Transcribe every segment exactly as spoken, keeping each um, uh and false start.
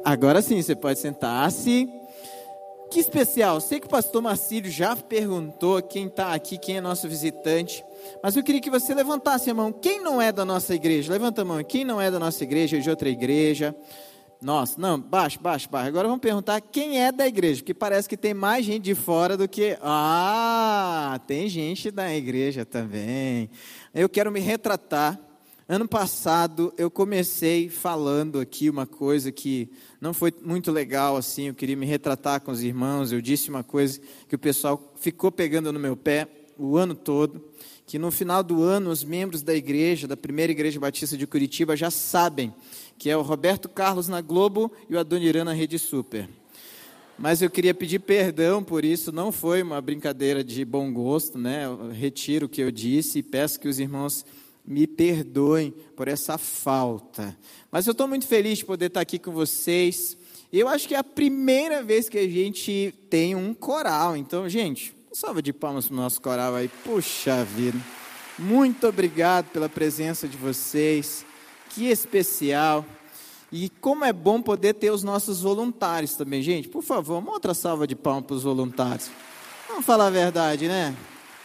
Agora sim, você pode sentar-se. Que especial, sei que o pastor Marcílio já perguntou quem está aqui, quem é nosso visitante, mas eu queria que você levantasse a mão. Quem não é da nossa igreja? Levanta a mão. Quem não é da nossa igreja, de outra igreja? Nossa, não, baixo, baixo, baixo. Agora vamos perguntar quem é da igreja, porque parece que tem mais gente de fora do que... Ah, tem gente da igreja também. Eu quero me retratar. Ano passado eu comecei falando aqui uma coisa que não foi muito legal assim, eu queria me retratar com os irmãos, eu disse uma coisa que o pessoal ficou pegando no meu pé o ano todo, que no final do ano os membros da igreja, da primeira igreja batista de Curitiba já sabem que é o Roberto Carlos na Globo e o Adoniran na Rede Super. Mas eu queria pedir perdão por isso, não foi uma brincadeira de bom gosto, né? Eu retiro o que eu disse e peço que os irmãos me perdoem por essa falta. Mas eu estou muito feliz de poder estar aqui com vocês. Eu acho que é a primeira vez que a gente tem um coral. Então, gente, uma salva de palmas para o nosso coral aí. Puxa vida. Muito obrigado pela presença de vocês. Que especial. E como é bom poder ter os nossos voluntários também. Gente, por favor, uma outra salva de palmas para os voluntários. Vamos falar a verdade, né?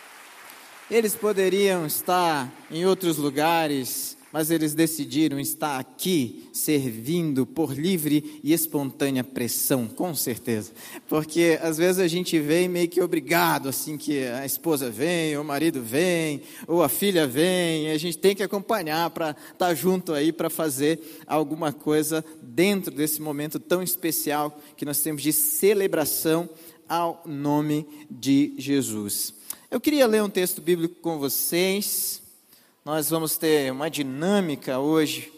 Eles poderiam estar em outros lugares, mas eles decidiram estar aqui, servindo por livre e espontânea pressão, com certeza. Porque às vezes a gente vem meio que obrigado, assim que a esposa vem, ou o marido vem, ou a filha vem, e a gente tem que acompanhar para estar junto aí, para fazer alguma coisa dentro desse momento tão especial que nós temos de celebração ao nome de Jesus. Eu queria ler um texto bíblico com vocês. Nós vamos ter uma dinâmica hoje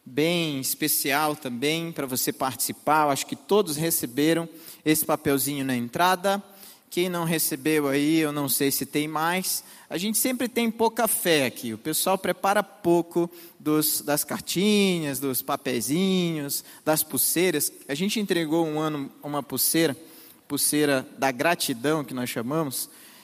bem especial também para você participar. Eu acho que todos receberam esse papelzinho na entrada. Quem não recebeu aí, eu não sei se tem mais. A gente sempre tem pouca fé aqui. O pessoal prepara pouco dos, das cartinhas, dos papeizinhos, das pulseiras. A gente entregou um ano uma pulseira, pulseira da gratidão que nós chamamos.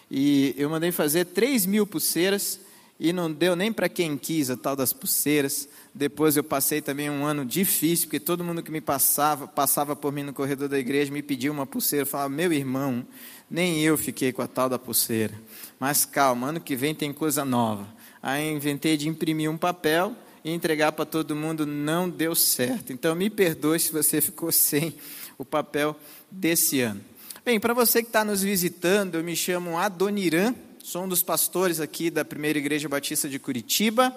E eu mandei fazer três mil pulseiras e não deu nem para quem quis a tal das pulseiras. Depois eu passei também um ano difícil, porque todo mundo que me passava, passava por mim no corredor da igreja, me pedia uma pulseira. Eu falava, meu irmão, nem eu fiquei com a tal da pulseira. Mas calma, ano que vem tem coisa nova. Aí eu inventei de imprimir um papel e entregar para todo mundo, não deu certo. Então me perdoe se você ficou sem o papel desse ano. Bem, para você que está nos visitando, eu me chamo Adoniran, sou um dos pastores aqui da Primeira Igreja Batista de Curitiba.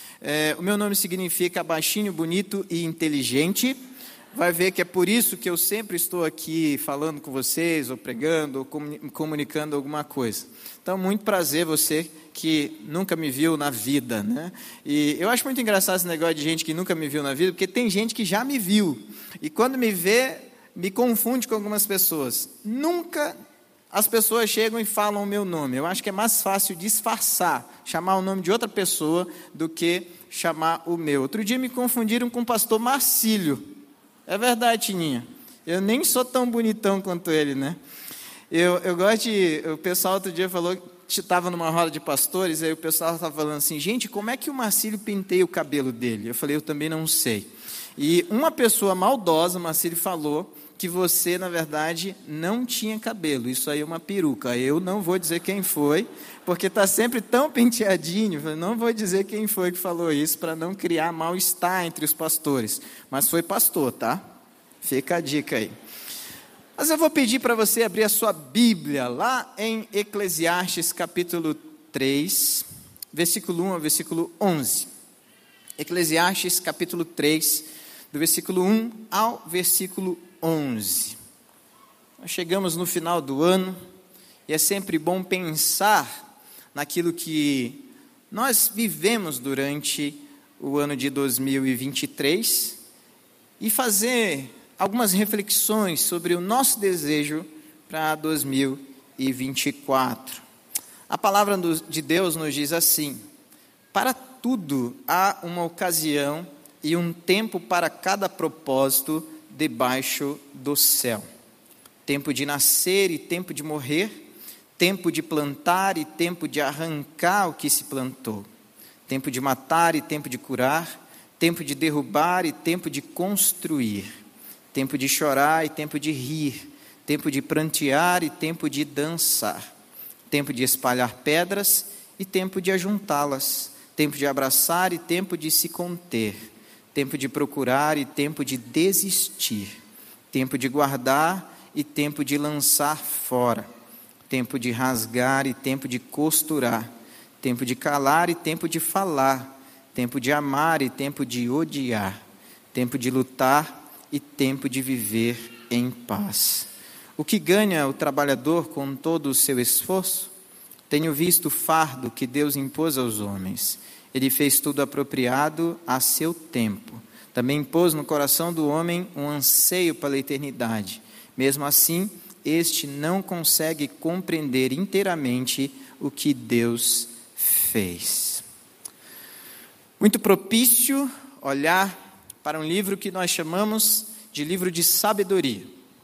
É, o meu nome significa baixinho, bonito e inteligente. Vai ver que é por isso que eu sempre estou aqui falando com vocês, ou pregando, ou comunicando alguma coisa. Então, muito prazer você que nunca me viu na vida, né? E eu acho muito engraçado esse negócio de gente que nunca me viu na vida, porque tem gente que já me viu. E quando me vê, me confunde com algumas pessoas. Nunca as pessoas chegam e falam o meu nome. Eu acho que é mais fácil disfarçar, chamar o nome de outra pessoa do que chamar o meu. Outro dia me confundiram com o pastor Marcílio. É verdade, Tininha. Eu nem sou tão bonitão quanto ele, né? Eu, eu gosto de... O pessoal outro dia falou que estava numa roda de pastores, aí o pessoal estava falando assim, gente, como é que o Marcílio penteia o cabelo dele? Eu falei, eu também não sei. E uma pessoa maldosa, o Marcílio falou, que você, na verdade, não tinha cabelo. Isso aí é uma peruca. Eu não vou dizer quem foi, porque está sempre tão penteadinho. Eu não vou dizer quem foi que falou isso, para não criar mal-estar entre os pastores. Mas foi pastor, tá? Fica a dica aí. Mas eu vou pedir para você abrir a sua Bíblia, lá em Eclesiastes, capítulo três, versículo um ao versículo onze. Eclesiastes, capítulo três, do versículo um ao versículo onze. Nós chegamos no final do ano e é sempre bom pensar naquilo que nós vivemos durante o ano de dois mil e vinte e três e fazer algumas reflexões sobre o nosso desejo para dois mil e vinte e quatro. A palavra de Deus nos diz assim: para tudo há uma ocasião e um tempo para cada propósito debaixo do céu. Tempo de nascer e tempo de morrer, tempo de plantar e tempo de arrancar o que se plantou, tempo de matar e tempo de curar, tempo de derrubar e tempo de construir, tempo de chorar e tempo de rir, tempo de prantear e tempo de dançar, tempo de espalhar pedras e tempo de ajuntá-las, tempo de abraçar e tempo de se conter, tempo de procurar e tempo de desistir, tempo de guardar e tempo de lançar fora, tempo de rasgar e tempo de costurar, tempo de calar e tempo de falar, tempo de amar e tempo de odiar, tempo de lutar e tempo de viver em paz. O que ganha o trabalhador com todo o seu esforço? Tenho visto o fardo que Deus impôs aos homens. Ele fez tudo apropriado a seu tempo. Também pôs no coração do homem um anseio pela eternidade. Mesmo assim, este não consegue compreender inteiramente o que Deus fez. Muito propício olhar para um livro que nós chamamos de livro de sabedoria.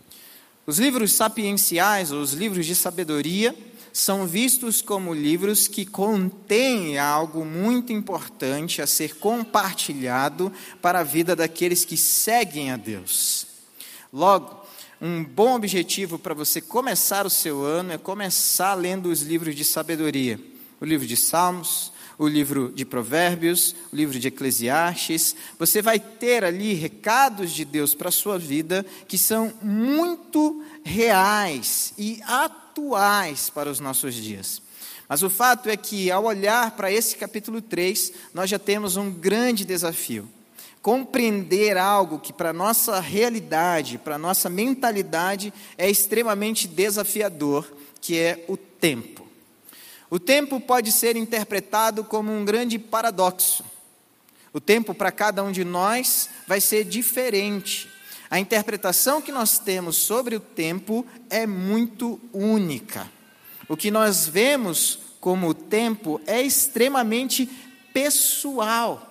Os livros sapienciais, ou os livros de sabedoria, são vistos como livros que contêm algo muito importante a ser compartilhado para a vida daqueles que seguem a Deus. Logo, um bom objetivo para você começar o seu ano é começar lendo os livros de sabedoria. O livro de Salmos, o livro de Provérbios, o livro de Eclesiastes. Você vai ter ali recados de Deus para a sua vida que são muito reais e atuais para os nossos dias. Mas o fato é que, ao olhar para esse capítulo três, nós já temos um grande desafio. Compreender algo que para a nossa realidade, para a nossa mentalidade, é extremamente desafiador, que é o tempo. O tempo pode ser interpretado como um grande paradoxo. O tempo para cada um de nós vai ser diferente. A interpretação que nós temos sobre o tempo é muito única. O que nós vemos como o tempo é extremamente pessoal.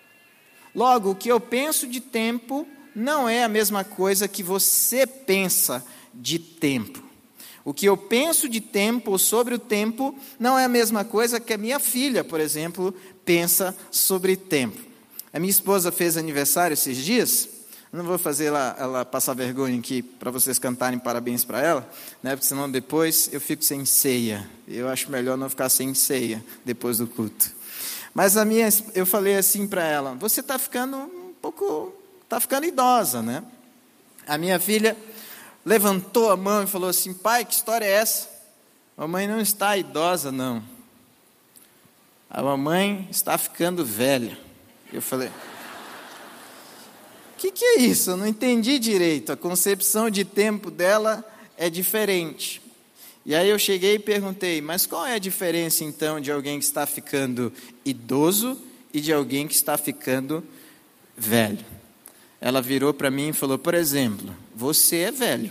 Logo, o que eu penso de tempo não é a mesma coisa que você pensa de tempo. O que eu penso de tempo ou sobre o tempo não é a mesma coisa que a minha filha, por exemplo, pensa sobre tempo. A minha esposa fez aniversário esses dias. Não vou fazer ela, ela passar vergonha aqui para vocês cantarem parabéns para ela, né? Porque senão depois eu fico sem ceia. Eu acho melhor não ficar sem ceia depois do culto. Mas a minha, eu falei assim para ela: você está ficando um pouco, está ficando idosa, né? A minha filha levantou a mão e falou assim: pai, que história é essa? A mamãe não está idosa, não. A mamãe está ficando velha. Eu falei: o que, que é isso? Eu não entendi direito. A concepção de tempo dela é diferente. E aí eu cheguei e perguntei: mas qual é a diferença então de alguém que está ficando idoso e de alguém que está ficando velho? Ela virou para mim e falou: por exemplo, você é velho.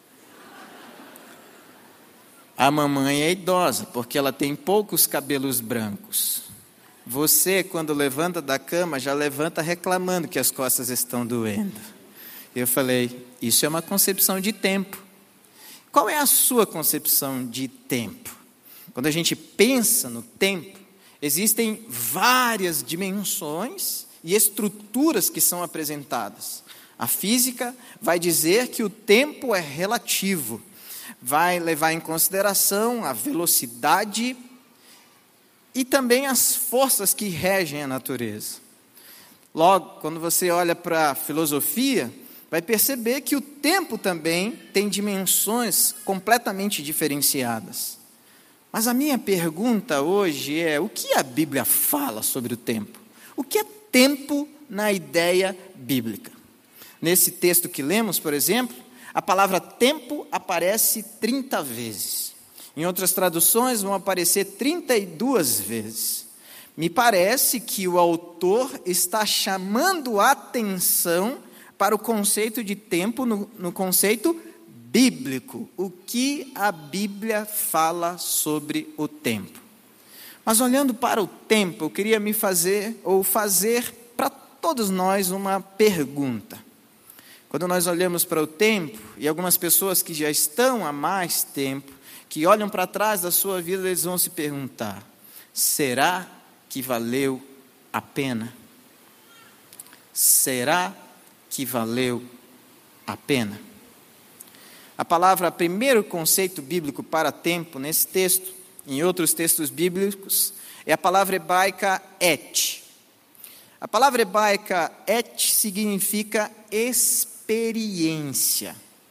A mamãe é idosa, porque ela tem poucos cabelos brancos. Você, quando levanta da cama, já levanta reclamando que as costas estão doendo. Eu falei: isso é uma concepção de tempo. Qual é a sua concepção de tempo? Quando a gente pensa no tempo, existem várias dimensões e estruturas que são apresentadas. A física vai dizer que o tempo é relativo, vai levar em consideração a velocidade e também as forças que regem a natureza. Logo, quando você olha para a filosofia, vai perceber que o tempo também tem dimensões completamente diferenciadas. Mas a minha pergunta hoje é: o que a Bíblia fala sobre o tempo? O que é tempo na ideia bíblica? Nesse texto que lemos, por exemplo, a palavra tempo aparece trinta vezes. Em outras traduções vão aparecer trinta e duas vezes. Me parece que o autor está chamando a atenção para o conceito de tempo no, no conceito bíblico. O que a Bíblia fala sobre o tempo? Mas olhando para o tempo, eu queria me fazer, ou fazer para todos nós uma pergunta. Quando nós olhamos para o tempo, e algumas pessoas que já estão há mais tempo, que olham para trás da sua vida, eles vão se perguntar: será que valeu a pena? Será que valeu a pena. A palavra, primeiro conceito bíblico para tempo, nesse texto, em outros textos bíblicos, é a palavra hebraica et. A palavra hebraica et significa experiência.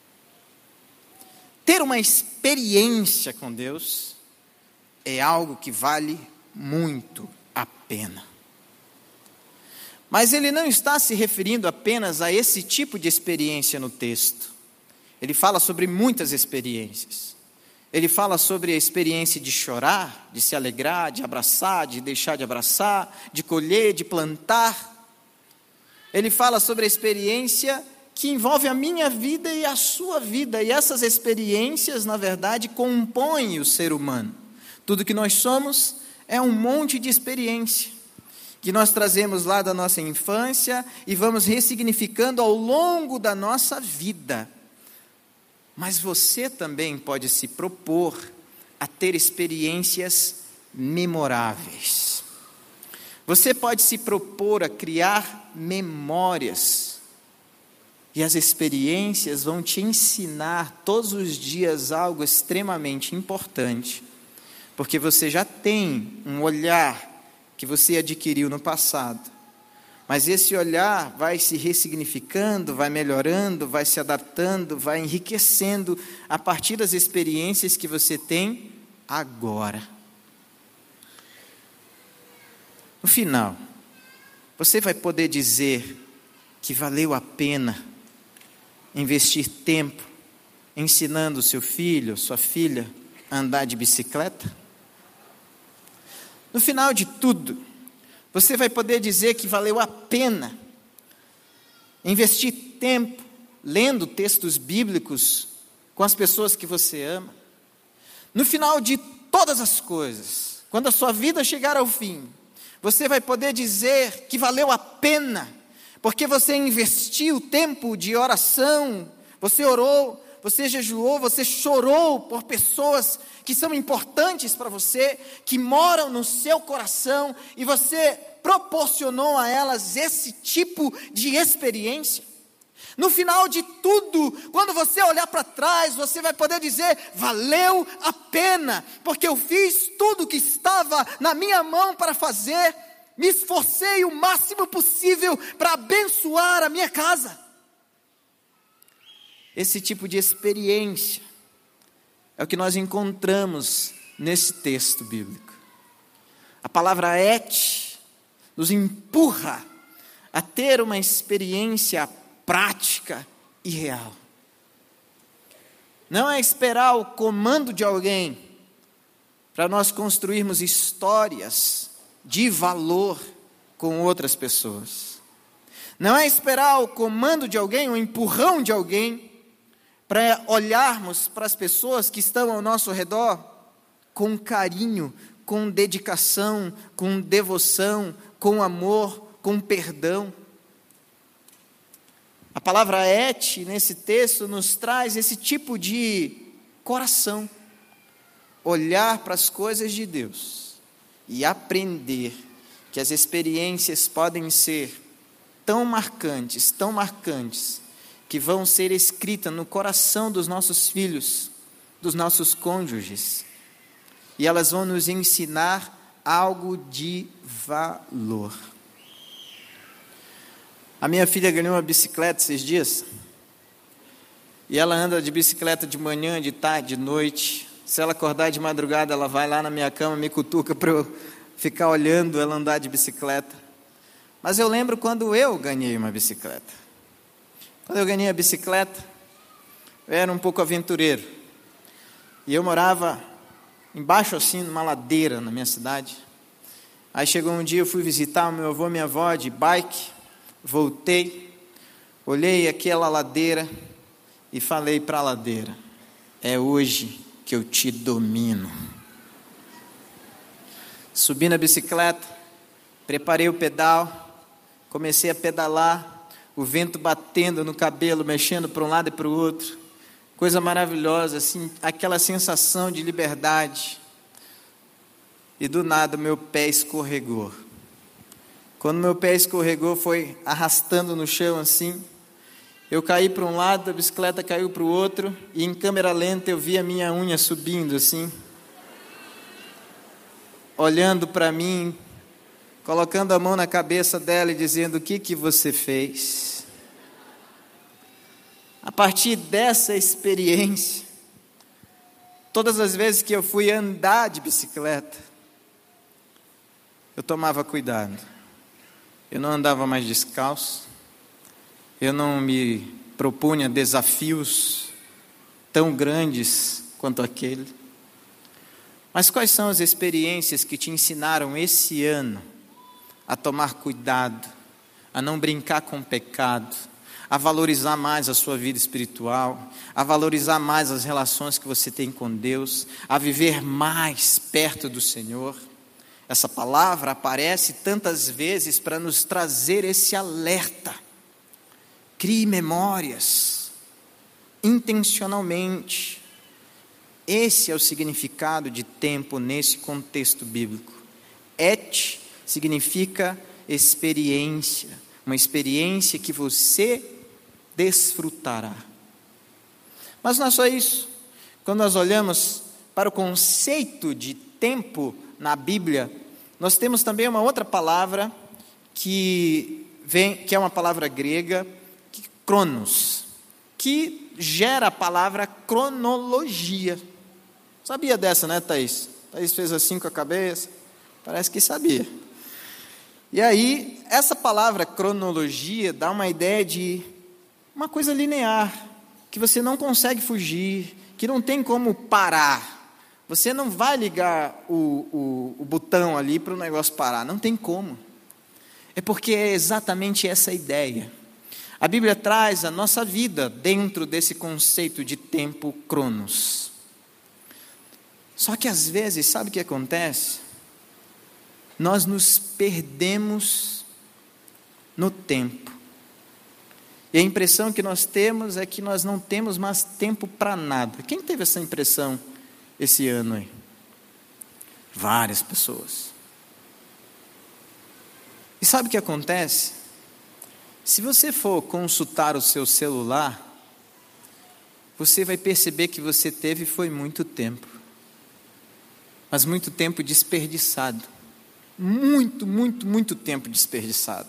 Ter uma experiência com Deus é algo que vale muito a pena. Mas ele não está se referindo apenas a esse tipo de experiência no texto. Ele fala sobre muitas experiências. Ele fala sobre a experiência de chorar, de se alegrar, de abraçar, de deixar de abraçar, de colher, de plantar. Ele fala sobre a experiência que envolve a minha vida e a sua vida. E essas experiências, na verdade, compõem o ser humano. Tudo que nós somos é um monte de experiência que nós trazemos lá da nossa infância e vamos ressignificando ao longo da nossa vida. Mas você também pode se propor a ter experiências memoráveis. Você pode se propor a criar memórias. E as experiências vão te ensinar todos os dias algo extremamente importante. Porque você já tem um olhar que você adquiriu no passado. Mas esse olhar vai se ressignificando, vai melhorando, vai se adaptando, vai enriquecendo a partir das experiências que você tem agora. No final, você vai poder dizer que valeu a pena investir tempo ensinando seu filho, sua filha a andar de bicicleta? No final de tudo, você vai poder dizer que valeu a pena investir tempo lendo textos bíblicos com as pessoas que você ama? No final de todas as coisas, quando a sua vida chegar ao fim, você vai poder dizer que valeu a pena, porque você investiu tempo de oração, você orou, você jejuou, você chorou por pessoas que são importantes para você, que moram no seu coração, e você proporcionou a elas esse tipo de experiência. No final de tudo, quando você olhar para trás, você vai poder dizer: valeu a pena, porque eu fiz tudo o que estava na minha mão para fazer, me esforcei o máximo possível para abençoar a minha casa. Esse tipo de experiência é o que nós encontramos nesse texto bíblico. A palavra et nos empurra a ter uma experiência prática e real. Não é esperar o comando de alguém para nós construirmos histórias de valor com outras pessoas. Não é esperar o comando de alguém, o empurrão de alguém, para olharmos para as pessoas que estão ao nosso redor com carinho, com dedicação, com devoção, com amor, com perdão. A palavra et, nesse texto, nos traz esse tipo de coração. Olhar para as coisas de Deus e aprender que as experiências podem ser tão marcantes, tão marcantes, que vão ser escritas no coração dos nossos filhos, dos nossos cônjuges. E elas vão nos ensinar algo de valor. A minha filha ganhou uma bicicleta esses dias. E ela anda de bicicleta de manhã, de tarde, de noite. Se ela acordar de madrugada, ela vai lá na minha cama, me cutuca para eu ficar olhando ela andar de bicicleta. Mas eu lembro quando eu ganhei uma bicicleta. Quando eu ganhei a bicicleta, eu era um pouco aventureiro. E eu morava embaixo assim, numa ladeira na minha cidade. Aí chegou um dia, eu fui visitar o meu avô e minha avó de bike. Voltei, olhei aquela ladeira e falei para a ladeira: é hoje que eu te domino. Subi na bicicleta, preparei o pedal, comecei a pedalar, o vento batendo no cabelo, mexendo para um lado e para o outro, coisa maravilhosa, assim, aquela sensação de liberdade. E do nada meu pé escorregou. Quando meu pé escorregou, foi arrastando no chão assim, Eu caí para um lado, a bicicleta caiu para o outro, e em câmera lenta eu vi a minha unha subindo assim, olhando para mim, colocando a mão na cabeça dela e dizendo: o que que você fez? A partir dessa experiência, todas as vezes que eu fui andar de bicicleta, eu tomava cuidado. Eu não andava mais descalço, eu não me propunha desafios tão grandes quanto aquele. Mas quais são as experiências que te ensinaram esse ano a tomar cuidado, a não brincar com o pecado, a valorizar mais a sua vida espiritual, a valorizar mais as relações que você tem com Deus, a viver mais perto do Senhor? Essa palavra aparece tantas vezes para nos trazer esse alerta. Crie memórias, intencionalmente. Esse é o significado de tempo nesse contexto bíblico. Et significa experiência, uma experiência que você desfrutará. Mas não é só isso. Quando nós olhamos para o conceito de tempo na Bíblia, nós temos também uma outra palavra que vem, que é uma palavra grega, que, cronos, que gera a palavra cronologia. Sabia dessa, né, Thaís? Thaís fez assim com a cabeça, parece que sabia. E aí, essa palavra cronologia dá uma ideia de uma coisa linear, que você não consegue fugir, que não tem como parar. Você não vai ligar o, o, o botão ali para o negócio parar, não tem como. É porque é exatamente essa ideia. A Bíblia traz a nossa vida dentro desse conceito de tempo cronos. Só que às vezes, sabe o que acontece? Nós nos perdemos no tempo. E a impressão que nós temos é que nós não temos mais tempo para nada. Quem teve essa impressão esse ano aí? Várias pessoas. E sabe o que acontece? Se você for consultar o seu celular, você vai perceber que você teve foi muito tempo. Mas muito tempo desperdiçado. Muito, muito, muito tempo desperdiçado.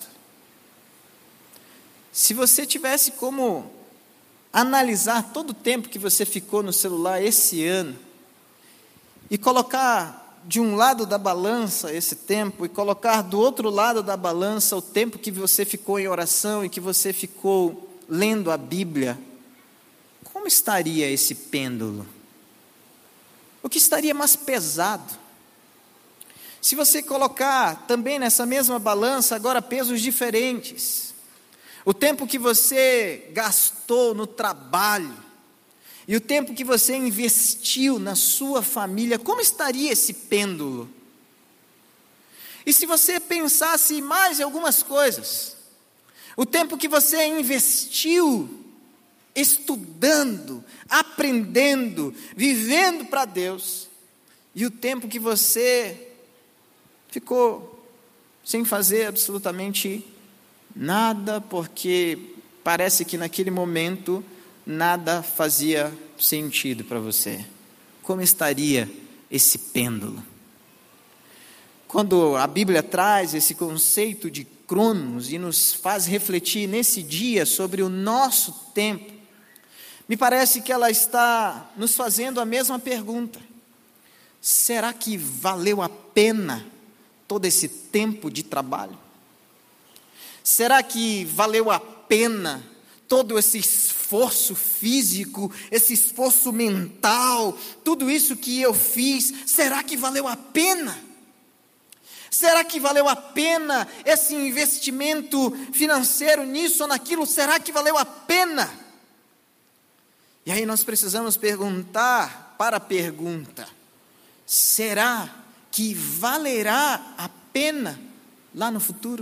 Se você tivesse como analisar todo o tempo que você ficou no celular esse ano, e colocar de um lado da balança esse tempo, e colocar do outro lado da balança o tempo que você ficou em oração e que você ficou lendo a Bíblia, como estaria esse pêndulo? O que estaria mais pesado? Se você colocar também nessa mesma balança agora pesos diferentes, o tempo que você gastou no trabalho e o tempo que você investiu na sua família, como estaria esse pêndulo? E se você pensasse mais em algumas coisas, o tempo que você investiu estudando, aprendendo, vivendo para Deus, e o tempo que você ficou sem fazer absolutamente nada, porque parece que naquele momento nada fazia sentido para você. Como estaria esse pêndulo? Quando a Bíblia traz esse conceito de cronos e nos faz refletir nesse dia sobre o nosso tempo, me parece que ela está nos fazendo a mesma pergunta: será que valeu a pena todo esse tempo de trabalho? Será que valeu a pena todo esse esforço físico, esse esforço mental, tudo isso que eu fiz, será que valeu a pena? Será que valeu a pena esse investimento financeiro nisso ou naquilo? Será que valeu a pena? E aí nós precisamos perguntar para a pergunta: será que valerá a pena lá no futuro?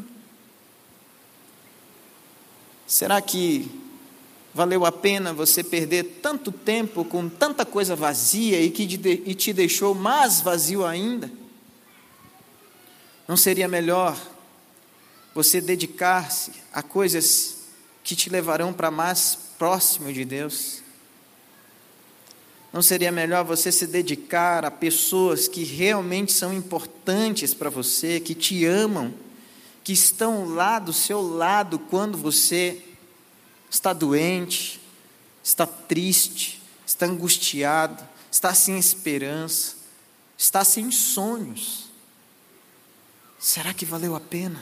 Será que valeu a pena você perder tanto tempo com tanta coisa vazia e que te deixou mais vazio ainda? Não seria melhor você dedicar-se a coisas que te levarão para mais próximo de Deus? Não seria melhor você se dedicar a pessoas que realmente são importantes para você, que te amam, que estão lá do seu lado quando você está doente, está triste, está angustiado, está sem esperança, está sem sonhos? Será que valeu a pena?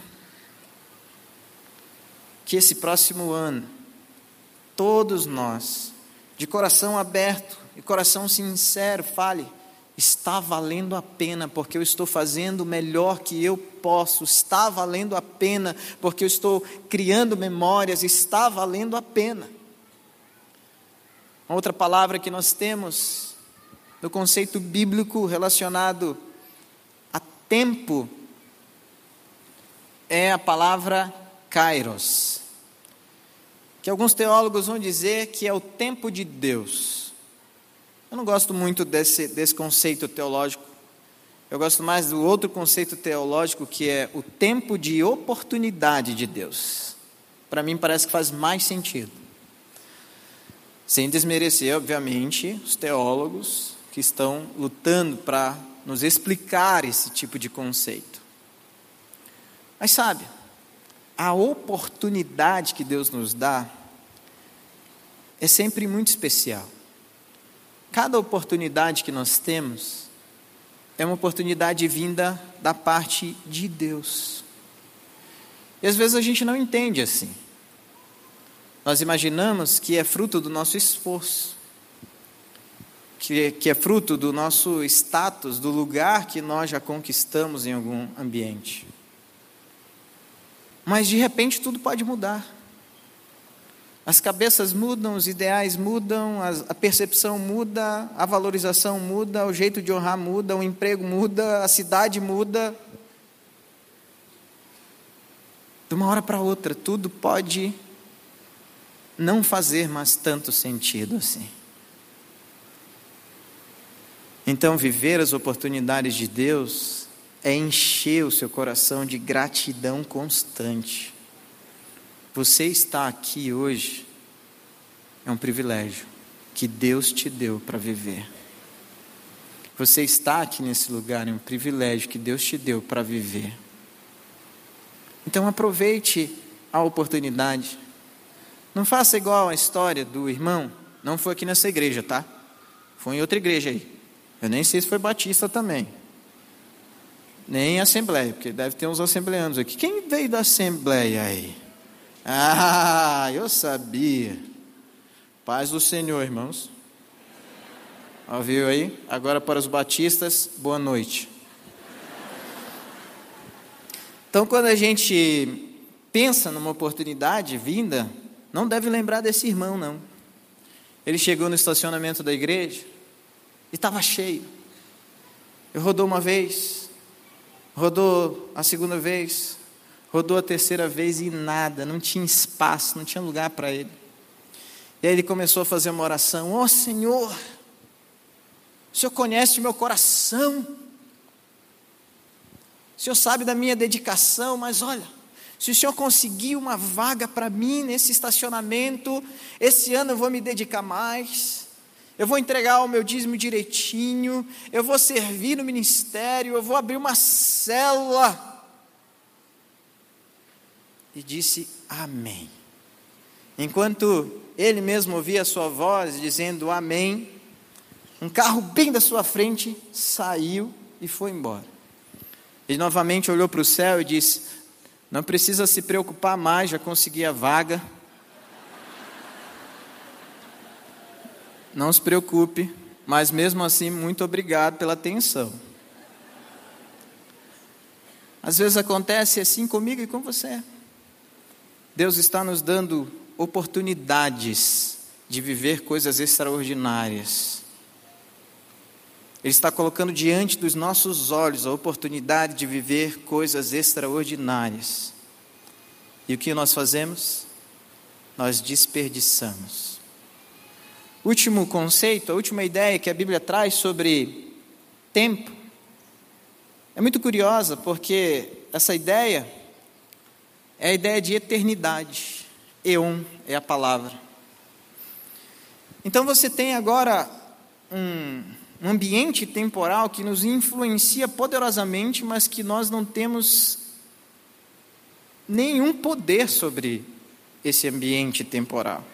Que esse próximo ano, todos nós, de coração aberto e coração sincero, fale: está valendo a pena, porque eu estou fazendo o melhor que eu posso, está valendo a pena, porque eu estou criando memórias, está valendo a pena. Uma outra palavra que nós temos no conceito bíblico relacionado a tempo é a palavra kairos, que alguns teólogos vão dizer que é o tempo de Deus. Eu não gosto muito desse, desse conceito teológico. Eu gosto mais do outro conceito teológico, que é o tempo de oportunidade de Deus. Para mim parece que faz mais sentido. Sem desmerecer, obviamente, os teólogos que estão lutando para nos explicar esse tipo de conceito. Mas sabe, a oportunidade que Deus nos dá é sempre muito especial. Cada oportunidade que nós temos é uma oportunidade vinda da parte de Deus. E às vezes a gente não entende assim. Nós imaginamos que é fruto do nosso esforço, que, que é fruto do nosso status, do lugar que nós já conquistamos em algum ambiente. Mas de repente tudo pode mudar. As cabeças mudam, os ideais mudam, a percepção muda, a valorização muda, o jeito de honrar muda, o emprego muda, a cidade muda. De uma hora para outra, tudo pode não fazer mais tanto sentido assim. Então, viver as oportunidades de Deus é encher o seu coração de gratidão constante. Você está aqui hoje é um privilégio que Deus te deu para viver. Você está aqui nesse lugar é um privilégio que Deus te deu para viver. Então aproveite a oportunidade. Não faça igual a história do irmão. Não foi aqui nessa igreja, tá? Foi em outra igreja aí. Eu nem sei se foi batista também. Nem assembleia, porque deve ter uns assembleanos aqui. Quem veio da assembleia aí? Ah, eu sabia. Paz do Senhor, irmãos. Ouviu aí? Agora para os batistas, boa noite. Então, quando a gente pensa numa oportunidade vinda, não deve lembrar desse irmão, não. Ele chegou no estacionamento da igreja e estava cheio. Ele rodou uma vez, rodou a segunda vez, rodou a terceira vez e nada, não tinha espaço, não tinha lugar para ele. E aí ele começou a fazer uma oração: ó Senhor, o Senhor conhece o meu coração, o Senhor sabe da minha dedicação, mas olha, se o Senhor conseguir uma vaga para mim nesse estacionamento, esse ano eu vou me dedicar mais, eu vou entregar o meu dízimo direitinho, eu vou servir no ministério, eu vou abrir uma célula. E disse amém. Enquanto ele mesmo ouvia a sua voz dizendo amém, um carro bem da sua frente saiu e foi embora. Ele novamente olhou para o céu e disse: não precisa se preocupar mais, já consegui a vaga. Não se preocupe, mas mesmo assim, muito obrigado pela atenção. Às vezes acontece assim comigo e com você. Deus está nos dando oportunidades de viver coisas extraordinárias. Ele está colocando diante dos nossos olhos a oportunidade de viver coisas extraordinárias. E o que nós fazemos? Nós desperdiçamos. Último conceito, a última ideia que a Bíblia traz sobre tempo é muito curiosa, porque essa ideia é a ideia de eternidade. Eon é a palavra. Então você tem agora um, um ambiente temporal que nos influencia poderosamente, mas que nós não temos nenhum poder sobre esse ambiente temporal.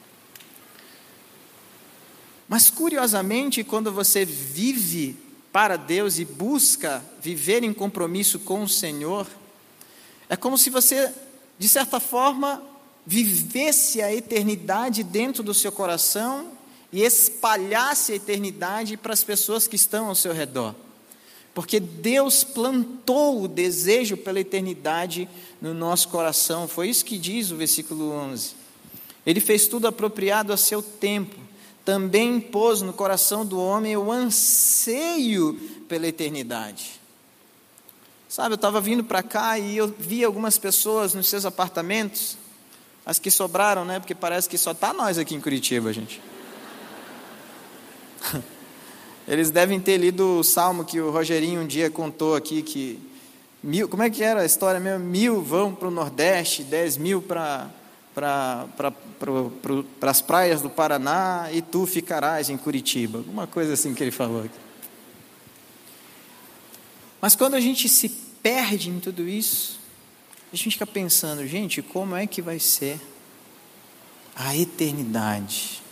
Mas curiosamente, quando você vive para Deus e busca viver em compromisso com o Senhor, é como se você, de certa forma, vivesse a eternidade dentro do seu coração e espalhasse a eternidade para as pessoas que estão ao seu redor. Porque Deus plantou o desejo pela eternidade no nosso coração. Foi isso que diz o versículo onze. Ele fez tudo apropriado a seu tempo. Também pôs no coração do homem o anseio pela eternidade. Sabe, eu estava vindo para cá e eu vi algumas pessoas nos seus apartamentos, as que sobraram, né? Porque parece que só está nós aqui em Curitiba, gente. Eles devem ter lido o salmo que o Rogerinho um dia contou aqui, que mil, como é que era a história mesmo? Mil vão para o Nordeste, dez mil para para para para as praias do Paraná e tu ficarás em Curitiba. Alguma coisa assim que ele falou aqui. Mas quando a gente se perde em tudo isso, a gente fica pensando, gente, como é que vai ser a eternidade?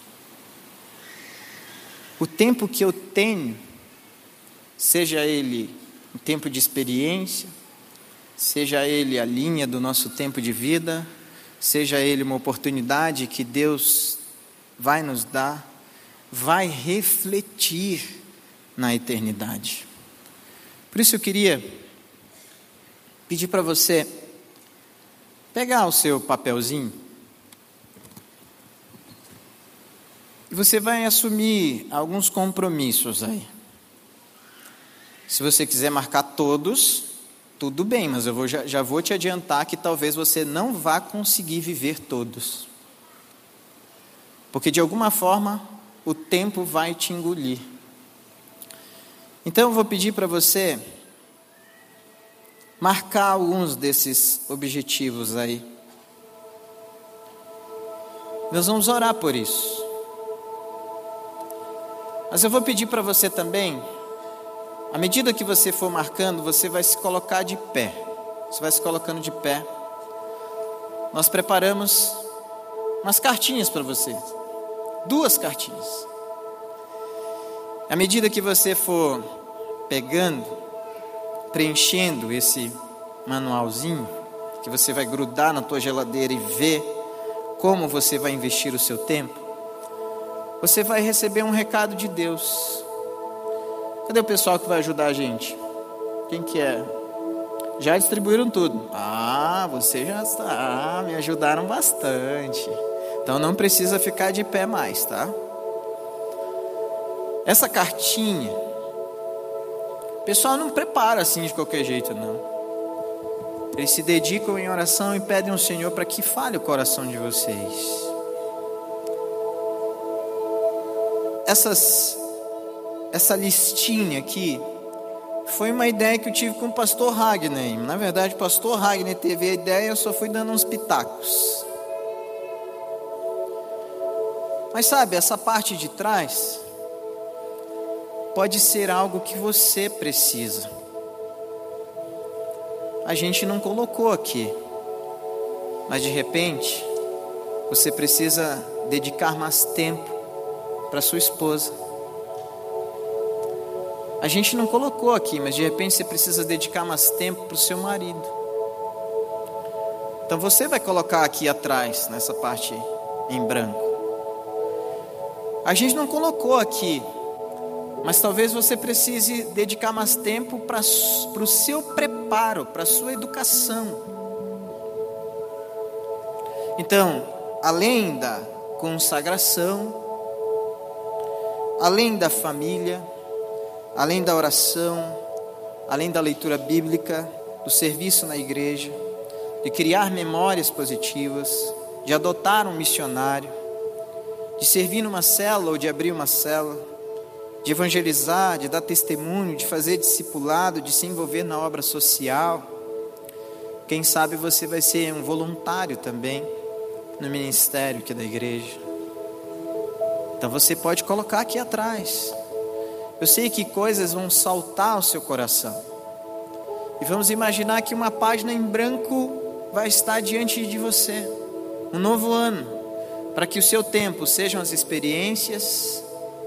O tempo que eu tenho, seja ele um tempo de experiência, seja ele a linha do nosso tempo de vida, seja ele uma oportunidade que Deus vai nos dar, vai refletir na eternidade. Por isso eu queria pedir para você pegar o seu papelzinho e você vai assumir alguns compromissos aí. Se você quiser marcar todos, tudo bem, mas eu vou, já, já vou te adiantar que talvez você não vá conseguir viver todos. Porque de alguma forma o tempo vai te engolir. Então eu vou pedir para você marcar alguns desses objetivos aí. Nós vamos orar por isso. Mas eu vou pedir para você também, à medida que você for marcando, você vai se colocar de pé. Você vai se colocando de pé. Nós preparamos umas cartinhas para você. Duas cartinhas. À medida que você for pegando, preenchendo esse manualzinho, que você vai grudar na tua geladeira e ver como você vai investir o seu tempo, você vai receber um recado de Deus. Cadê o pessoal que vai ajudar a gente? Quem que é? Já distribuíram tudo. Ah, você já está. Ah, me ajudaram bastante. Então não precisa ficar de pé mais, tá? Essa cartinha, o pessoal não prepara assim de qualquer jeito, não. Eles se dedicam em oração e pedem ao Senhor para que fale o coração de vocês. Essas, essa listinha aqui foi uma ideia que eu tive com o pastor Ragner. Na verdade, o pastor Ragner teve a ideia e eu só fui dando uns pitacos. Mas sabe, essa parte de trás pode ser algo que você precisa. A gente não colocou aqui, mas de repente você precisa dedicar mais tempo para sua esposa. A gente não colocou aqui, mas de repente você precisa dedicar mais tempo para o seu marido. Então você vai colocar aqui atrás, nessa parte em branco. A gente não colocou aqui, mas talvez você precise dedicar mais tempo para o seu preparo, para a sua educação. Então, além da consagração, além da família, além da oração, além da leitura bíblica, do serviço na igreja, de criar memórias positivas, de adotar um missionário, de servir numa célula ou de abrir uma célula, de evangelizar, de dar testemunho, de fazer discipulado, de se envolver na obra social. Quem sabe você vai ser um voluntário também. no ministério aqui da igreja. Então você pode colocar aqui atrás. Eu sei que coisas vão saltar ao seu coração. E vamos imaginar que uma página em branco vai estar diante de você. Um novo ano, para que o seu tempo sejam as experiências,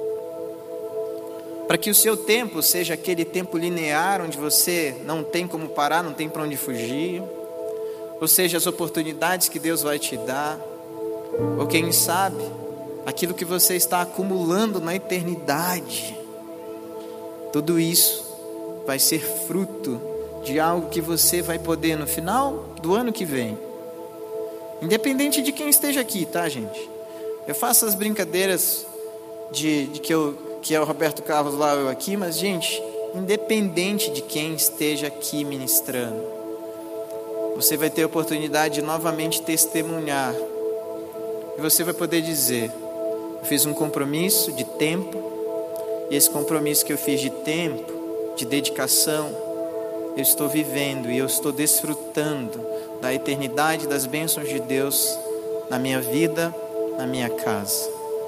para que o seu tempo seja aquele tempo linear, onde você não tem como parar, não tem para onde fugir, ou seja, as oportunidades que Deus vai te dar, ou quem sabe, aquilo que você está acumulando na eternidade. Tudo isso vai ser fruto de algo que você vai poder no final do ano que vem. Independente de quem esteja aqui, tá, gente? Eu faço as brincadeiras de, de que, eu, que é o Roberto Carlos lá, eu aqui, mas, gente, independente de quem esteja aqui ministrando, você vai ter a oportunidade de novamente testemunhar. E você vai poder dizer: eu fiz um compromisso de tempo, e esse compromisso que eu fiz de tempo, de dedicação, eu estou vivendo e eu estou desfrutando da eternidade, das bênçãos de Deus na minha vida, na minha casa.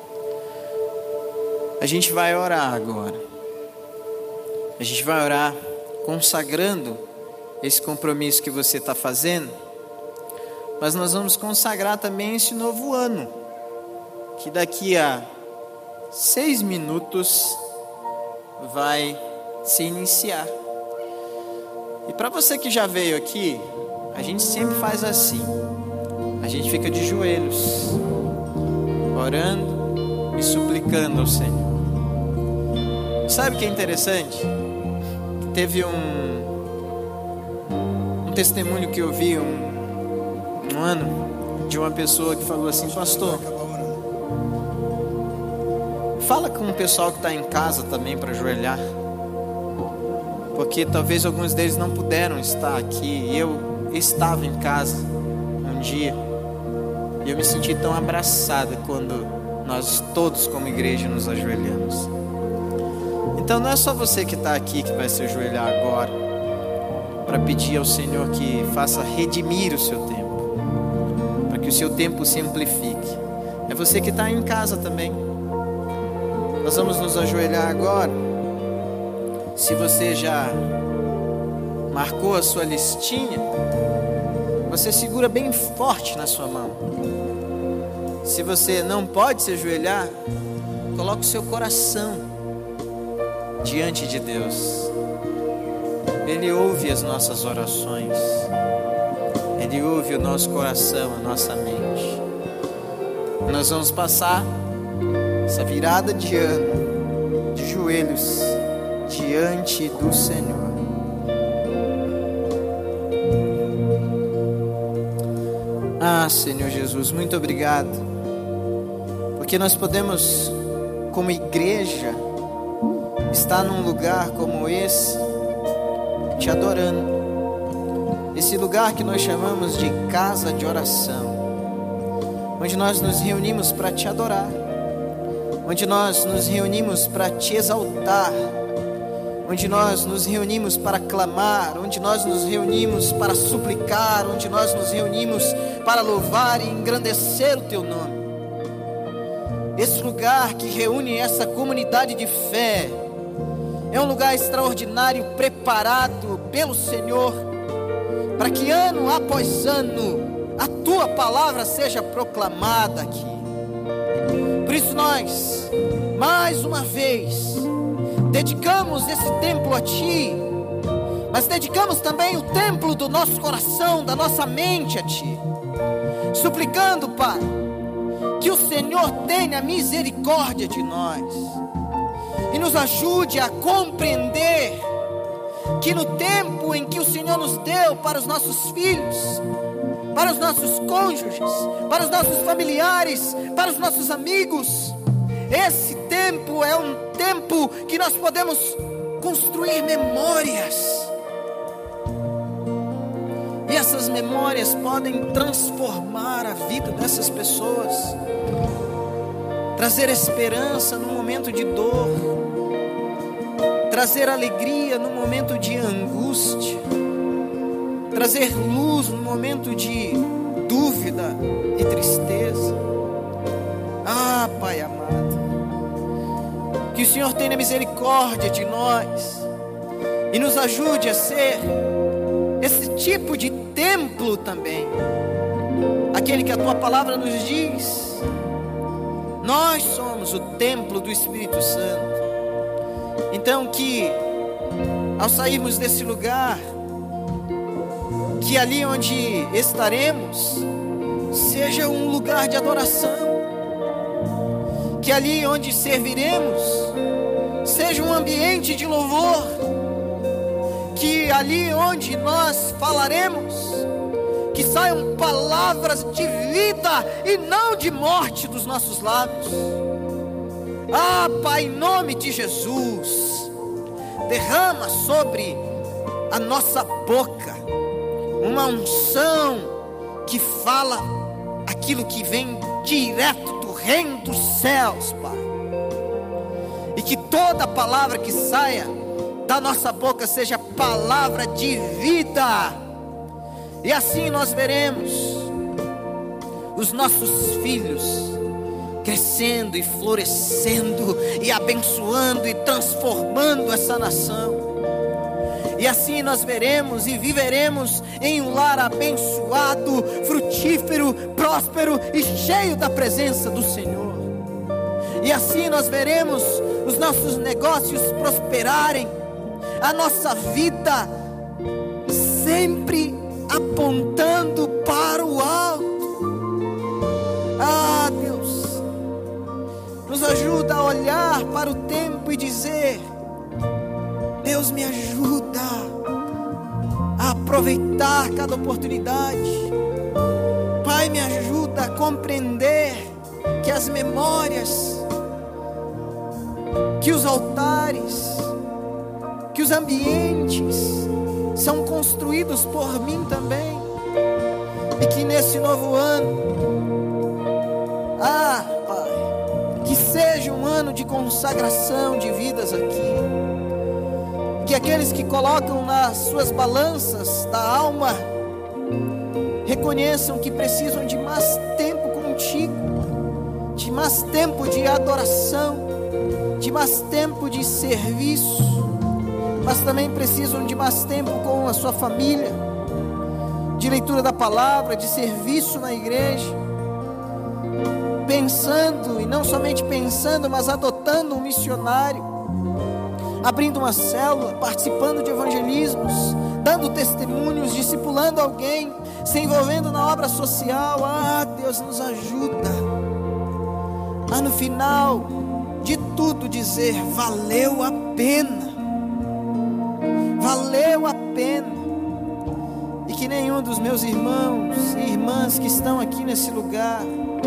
A gente vai orar agora. A gente vai orar consagrando esse compromisso que você está fazendo, mas nós vamos consagrar também esse novo ano, que daqui a seis minutos vai se iniciar. E para você que já veio aqui, a gente sempre faz assim. A gente fica de joelhos, orando e suplicando ao Senhor. Sabe o que é interessante? Teve um, um testemunho que eu vi um, um ano, de uma pessoa que falou assim: pastor, fala com o pessoal que está em casa também para ajoelhar, porque talvez alguns deles não puderam estar aqui. Eu estava em casa um dia e eu me senti tão abraçada quando nós todos como igreja nos ajoelhamos. Então não é só você que está aqui que vai se ajoelhar agora para pedir ao Senhor que faça redimir o seu tempo, para que o seu tempo se amplifique. É você que está em casa também. Nós vamos nos ajoelhar agora. Se você já marcou a sua listinha, você segura bem forte na sua mão. Se você não pode se ajoelhar, coloque o seu coração diante de Deus. Ele ouve as nossas orações. Ele ouve o nosso coração, a nossa mente. Nós vamos passar essa virada de ano de joelhos diante do Senhor. Ah, Senhor Jesus, muito obrigado, porque nós podemos, como igreja, estar num lugar como esse, te adorando. Esse lugar que nós chamamos de casa de oração, onde nós nos reunimos para te adorar, onde nós nos reunimos para te exaltar, onde nós nos reunimos para clamar, onde nós nos reunimos para suplicar, onde nós nos reunimos para louvar e engrandecer o teu nome. Esse lugar que reúne essa comunidade de fé é um lugar extraordinário, preparado pelo Senhor, para que ano após ano a tua palavra seja proclamada aqui. Por isso nós, mais uma vez, dedicamos esse templo a ti, mas dedicamos também o templo do nosso coração, da nossa mente a ti, suplicando, Pai, que o Senhor tenha misericórdia de nós e nos ajude a compreender que no tempo em que o Senhor nos deu para os nossos filhos, para os nossos cônjuges, para os nossos familiares, para os nossos amigos, esse tempo é um tempo que nós podemos construir memórias. E essas memórias podem transformar a vida dessas pessoas, trazer esperança no momento de dor, trazer alegria no momento de angústia, trazer luz no momento de dúvida e tristeza. Ah, Pai amado, que o Senhor tenha misericórdia de nós e nos ajude a ser esse tipo de templo também, aquele que a Tua palavra nos diz. Nós somos o templo do Espírito Santo. Então que ao sairmos desse lugar, que ali onde estaremos seja um lugar de adoração, que ali onde serviremos seja um ambiente de louvor, que ali onde nós falaremos, que saiam palavras de vida e não de morte dos nossos lábios. Ah, Pai, em nome de Jesus, derrama sobre a nossa boca uma unção que fala aquilo que vem direto do reino dos céus, Pai. E que toda palavra que saia da nossa boca seja palavra de vida. E assim nós veremos os nossos filhos crescendo e florescendo e abençoando e transformando essa nação. E assim nós veremos e viveremos em um lar abençoado, frutífero, próspero e cheio da presença do Senhor. E assim nós veremos os nossos negócios prosperarem, a nossa vida sempre apontando para o alto. Ah, Deus, nos ajuda a olhar para o tempo e dizer: Deus, me ajuda a aproveitar cada oportunidade. Pai, me ajuda a compreender que as memórias, que os altares, que os ambientes são construídos por mim também. E que nesse novo ano, ah, Pai, que seja um ano de consagração de vidas aqui. Que aqueles que colocam nas suas balanças da alma reconheçam que precisam de mais tempo contigo, de mais tempo de adoração, de mais tempo de serviço, mas também precisam de mais tempo com a sua família, de leitura da palavra, de serviço na igreja, pensando, e não somente pensando, mas adotando um missionário, abrindo uma célula, participando de evangelismos, dando testemunhos, discipulando alguém, se envolvendo na obra social. Ah, Deus, nos ajuda a no final de tudo dizer: valeu a pena, valeu a pena. E que nenhum dos meus irmãos e irmãs que estão aqui nesse lugar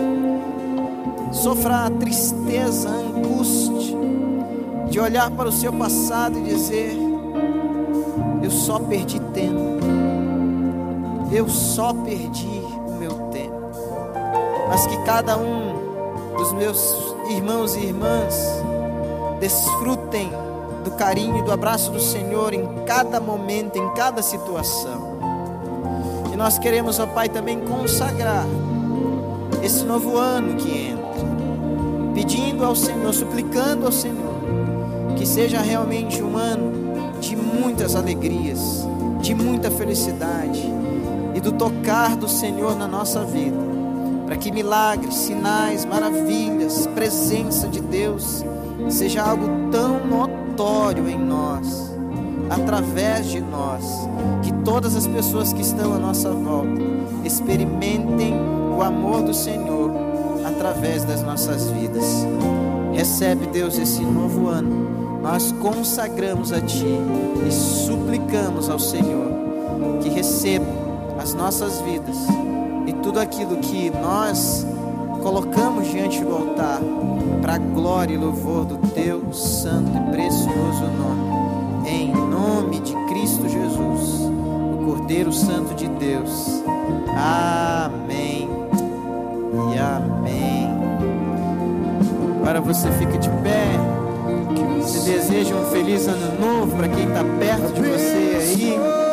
sofra a tristeza, a angústia de olhar para o seu passado e dizer: eu só perdi tempo, eu só perdi o meu tempo. Mas que cada um dos meus irmãos e irmãs desfrutem do carinho e do abraço do Senhor em cada momento, em cada situação. E nós queremos, ó Pai, também consagrar esse novo ano que entra, pedindo ao Senhor, suplicando ao Senhor, que seja realmente um ano de muitas alegrias, de muita felicidade e do tocar do Senhor na nossa vida, para que milagres, sinais, maravilhas, presença de Deus seja algo tão notório em nós, através de nós, que todas as pessoas que estão à nossa volta experimentem o amor do Senhor através das nossas vidas. Recebe, Deus, esse novo ano. Nós consagramos a Ti e suplicamos ao Senhor que receba as nossas vidas e tudo aquilo que nós colocamos diante do altar, para a glória e louvor do Teu santo e precioso nome, em nome de Cristo Jesus, o Cordeiro Santo de Deus. Amém e amém. Agora você fica de pé. Se deseja um feliz ano novo para quem está perto de você aí.